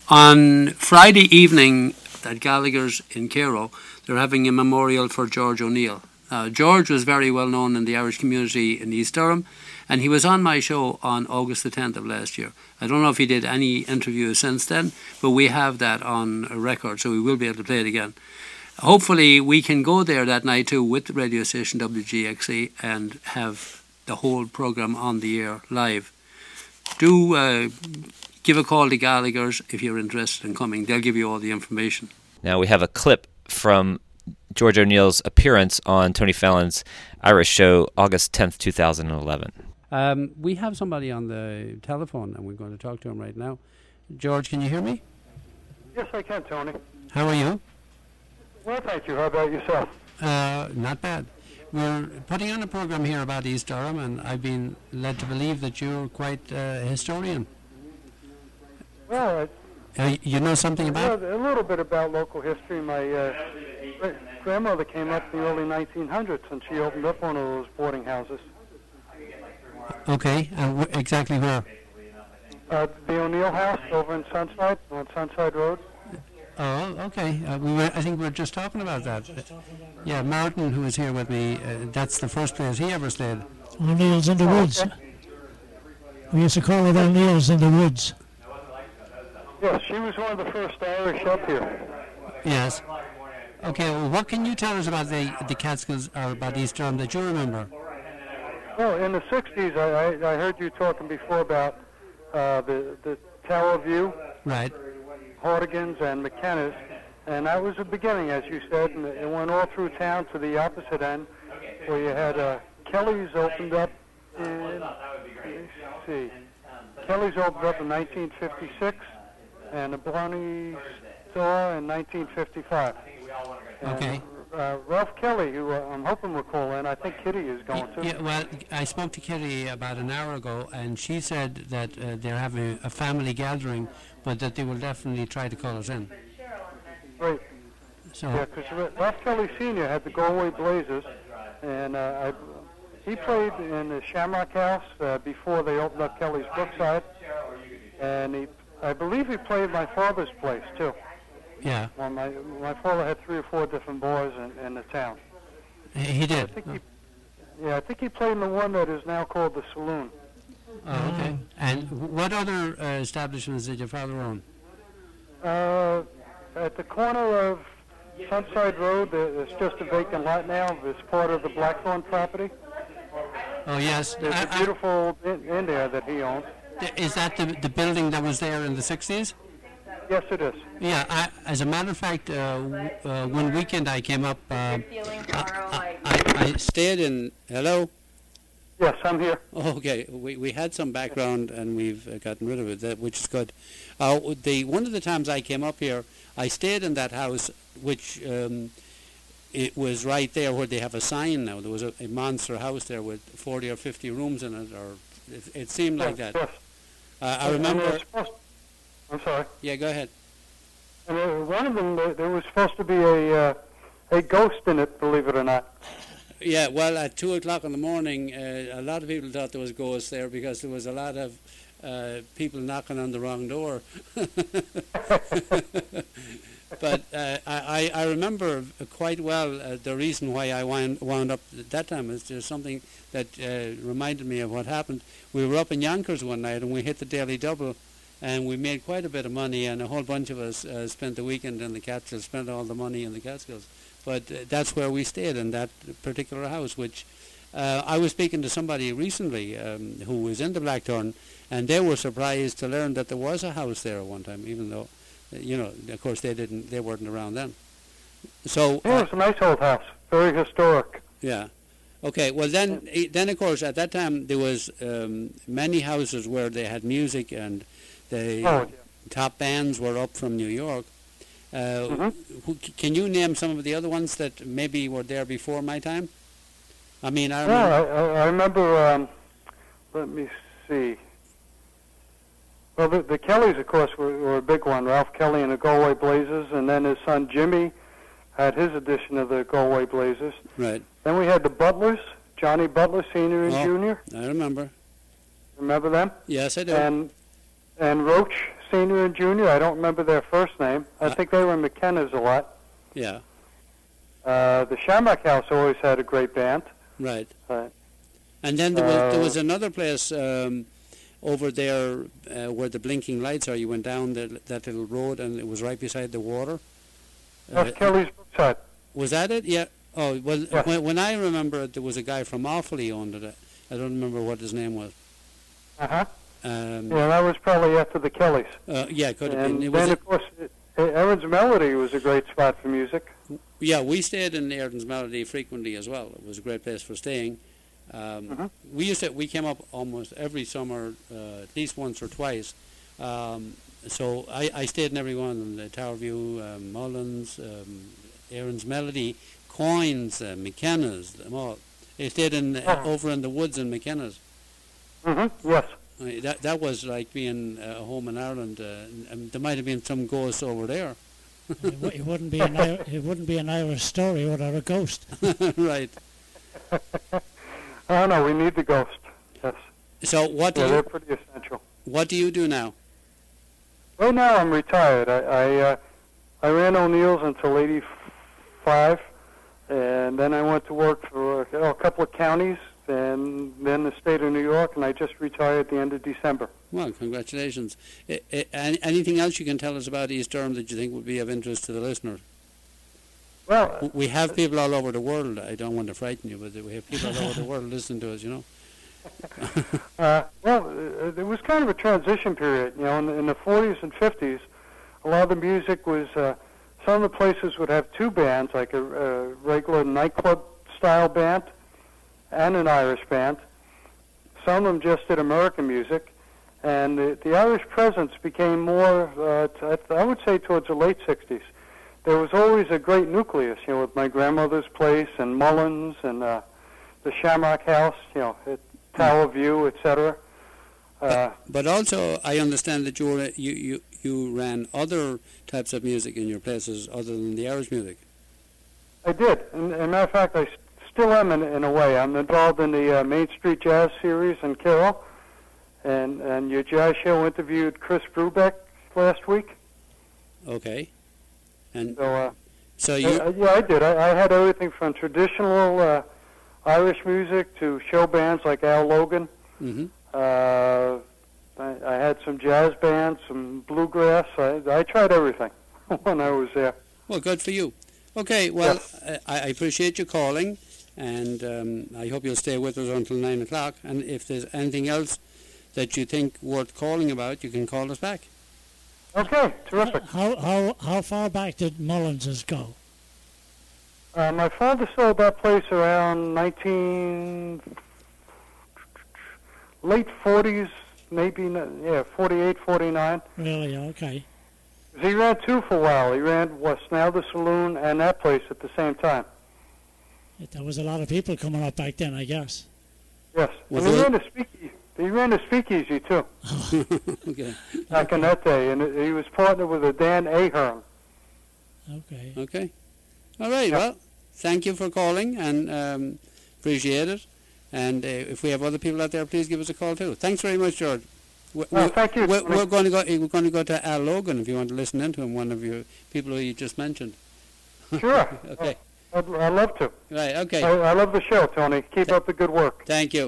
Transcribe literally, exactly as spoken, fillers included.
On Friday evening at Gallagher's in Cairo, they're having a memorial for George O'Neill. Uh, George was very well known in the Irish community in East Durham, and he was on my show on August the tenth of last year. I don't know if he did any interviews since then, but we have that on a record, so we will be able to play it again. Hopefully we can go there that night too with the radio station W G X E and have the whole programme on the air live. Do uh, give a call to Gallagher's if you're interested in coming. They'll give you all the information. Now we have a clip from George O'Neill's appearance on Tony Fallon's Irish show, August tenth, two thousand eleven. Um, we have somebody on the telephone, and we're going to talk to him right now. George, can you hear me? Yes, I can, Tony. How are you? Well, thank you. How about yourself? Uh, not bad. We're putting on a program here about East Durham, and I've been led to believe that you're quite uh, a historian. Well, I, uh, you know something about a little bit about local history. My uh, grandmother came up in the early nineteen hundreds, and she opened up one of those boarding houses. Okay, and uh, wh- exactly where? Uh, the O'Neill House over in Sunside, on Sunside Road. Oh, okay. Uh, we were, I think we were just talking about that. Uh, yeah, Martin, who is here with me, uh, that's the first place he ever stayed. O'Neill's in the Oh, woods. okay. We used to call it O'Neill's in the woods. Yes, she was one of the first Irish up here. Yes. Okay, well, what can you tell us about the, the Catskills or about East Durham that you remember? Well, in the sixties, I, I, I heard you talking before about uh, the, the Tower View. Right. Hardigans and McKenna's, and that was the beginning, as you said, and it went all through town to the opposite end, where you had uh, Kelly's opened up in, let's see, Kelly's opened up in nineteen fifty-six, and the Blarney store in nineteen fifty-five. And, Okay. Uh, Ralph Kelly, who uh, I'm hoping will call in, I think Kitty is going to. Yeah, well, I spoke to Kitty about an hour ago, and she said that uh, they're having a family gathering, but that they will definitely try to call us in. Right. So, Yeah, because Ralph Kelly Senior had the Galway Blazers, and uh, I, he played in the Shamrock House uh, before they opened up Kelly's Brookside, and he, I believe he played my father's place too. yeah, Well, my my father had three or four different bars in, in the town. he I did. think he, yeah, I think he played in the one that is now called the Saloon. Oh, okay. And wh- what other uh, establishments did your father own? Uh, at the corner of Sunside Road, there- there's just a vacant lot now. It's part of the Blackthorn property. Oh, yes. There's I- a I- beautiful inn, inn there that he owns. th- is that the, the building that was there in the sixties? Yes, it is. Yeah, I, as a matter of fact, uh, w- uh, one weekend I came up, uh, I, I, I stayed in, hello? Yes, I'm here. Okay, we, we had some background and we've uh, gotten rid of it, that, which is good. Uh, the one of the times I came up here, I stayed in that house, which um, it was right there where they have a sign now. There was a, a monster house there with forty or fifty rooms in it, or it, it seemed like that. Yes. Uh, I And remember. it was supposed- I'm sorry. Yeah, go ahead. And uh, one of them, there there was supposed to be a uh, a ghost in it, believe it or not. Yeah, well, at two o'clock in the morning, uh, a lot of people thought there was ghosts there because there was a lot of uh, people knocking on the wrong door. But uh, I, I remember quite well uh, the reason why I wound, wound up at that time is there's something that uh, reminded me of what happened. We were up in Yonkers one night and we hit the Daily Double, and we made quite a bit of money, and a whole bunch of us uh, spent the weekend in the Catskills, spent all the money in the Catskills. But uh, that's where we stayed, in that particular house, which uh, I was speaking to somebody recently um, who was in the Blackthorn, and they were surprised to learn that there was a house there at one time, even though, uh, you know, of course they didn't, they weren't around then. So Yeah, it was a nice old house, very historic. yeah. Okay, well then, eh, then of course at that time there was um, many houses where they had music, and the Oh, top bands were up from New York. Uh, Mhm. who, can you name some of the other ones that maybe were there before my time? I mean, I Yeah, remember. I, I I remember. Um, let me see. Well, the, the Kellys, of course, were, were a big one. Ralph Kelly and the Galway Blazers, and then his son Jimmy had his edition of the Galway Blazers. Right. Then we had the Butlers, Johnny Butler Senior and Oh. Junior. I remember. Remember them? Yes, I do. And and Roach senior and junior. I don't remember their first name. I Uh, think they were in McKenna's a lot. Yeah, Uh, the Shamrock House always had a great band. right. Uh, And then there was, there Uh, was another place um, over there uh, where the blinking lights are. You went down the, that little road, and it was right beside the water. Uh, that's Kelly's Brookside. was that it? Yeah. Oh, well, Yes. when, when I remember it, there was a guy from Offaly owned it. I don't remember what his name was. Uh-huh. Um, Yeah, that was probably after the Kellys. uh, yeah, could have And been. It was then, a- of course, it, Aaron's Melody was a great spot for music. Yeah, we stayed in Airdens Melody frequently as well. It was a great place for staying. Um, Mhm. We used to we came up almost every summer, uh, at least once or twice. Um, so I, I stayed in every one of them: the Tower View, um, Mullins, um, Airdens Melody, Coins, uh, McKenna's, them all. I stayed in uh, Oh. over in the woods in McKenna's. Mm-hmm. Yes. I, that that was like being uh, home in Ireland. Uh, and there might have been some ghosts over there. It, w- it wouldn't be an Ir- it wouldn't be an Irish story without a ghost. Right. Oh, no, we need the ghost. Yes. So what do Yeah, you they're pretty essential. what do you do now? Right now, I'm retired. I I, uh, I ran O'Neill's until eighty-five, and then I went to work for uh, a couple of counties, and then the state of New York, and I just retired at the end of December. Well, congratulations. I, I, any- anything else you can tell us about East Durham that you think would be of interest to the listener? Well, W- We have people all over the world. I don't want to frighten you, but we have people all over the world listening to us, you know. uh, well, uh, it was kind of a transition period. You know, in the, in the forties and fifties, a lot of the music was. Uh, some of the places would have two bands, like a, a regular nightclub style band and an Irish band. Some of them just did American music, and the, the Irish presence became more. Uh, t- I would say towards the late sixties. There was always a great nucleus, you know, with my grandmother's place and Mullins and uh, the Shamrock House, you know, at Tower View, et cetera. Uh, But also, I understand that you, were, you, you, you ran other types of music in your places other than the Irish music. I did. And, and matter of fact, I s- still am in, in a way. I'm involved in the uh, Main Street Jazz series in Carroll. And, and your jazz show interviewed Chris Brubeck last week. Okay. And So, uh, so you, uh, yeah, I did. I, I had everything from traditional uh, Irish music to show bands like Al Logan. hmm Uh, I, I had some jazz bands, some bluegrass. I, I tried everything when I was there. well, good for you. Okay, well, I, I appreciate you calling, and um, I hope you'll stay with us until nine o'clock. And if there's anything else that you think worth calling about, you can call us back. Okay, terrific. How how how far back did Mullins's go? Uh, my father sold that place around nineteen late forties, maybe n- yeah, forty-eight, forty-nine. Really? Okay. He ran two for a while. He ran what's now the saloon and that place at the same time. It, there was a lot of people coming up back then, I guess. Yes, Was and he it- ran a speakeasy. He ran a speakeasy too Okay. back in that day, and he was partnered with a Dan Ahern. Okay. Okay. All right. Yeah. Well, thank you for calling, and um, appreciate it. And uh, if we have other people out there, please give us a call too. Thanks very much, George. We, Oh, we- thank you. We're, we're going to go. We're going to go to Al Logan if you want to listen into him. One of your people who you just mentioned. Sure. Okay. I'd, I'd love to. Right. Okay. I, I love the show, Tony. Keep up the good work. Thank you.